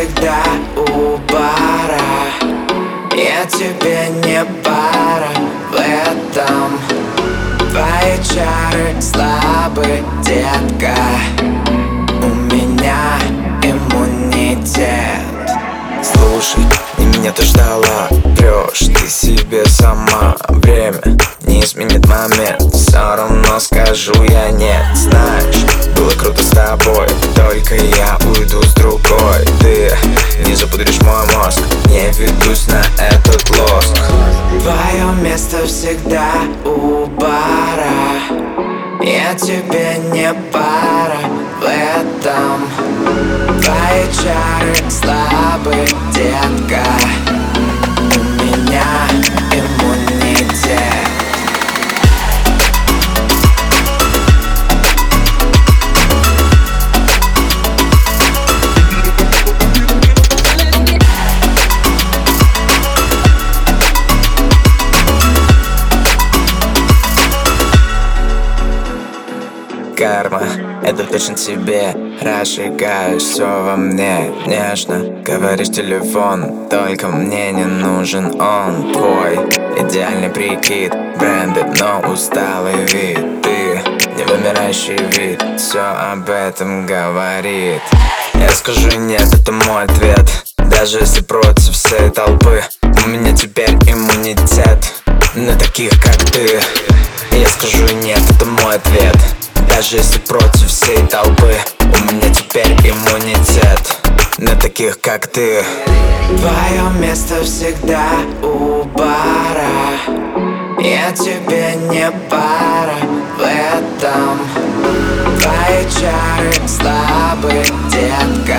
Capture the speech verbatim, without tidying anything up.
всегда у бара. Я тебе не пара в этом. Твои чары слабы, детка. У меня иммунитет. Слушай, и меня ты ждала, врешь ты себе сама. Время не изменит момент, все равно скажу я нет. Знаешь, было круто с тобой, только я уйду с другой. Ты не запудришь мой мозг, не ведусь на этот лоск. Твое место всегда у бара. Я тебе не пара в этом. Твои чары слабы, детка. У меня иммунитет. Карма, это точно тебе. Разжигаешь все во мне нежно. Говоришь телефон, только мне не нужен он. Твой идеальный прикид, брендед, но усталый вид. Ты невымирающий вид, все об этом говорит. Я скажу нет, это мой ответ. Даже если против всей толпы, у меня теперь иммунитет на таких, как ты. Я скажу нет, это мой ответ. Даже если против всей толпы, у меня теперь иммунитет на таких, как ты. Твое место всегда у бара. Я тебе не пара в этом. Твои чары слабы, детка.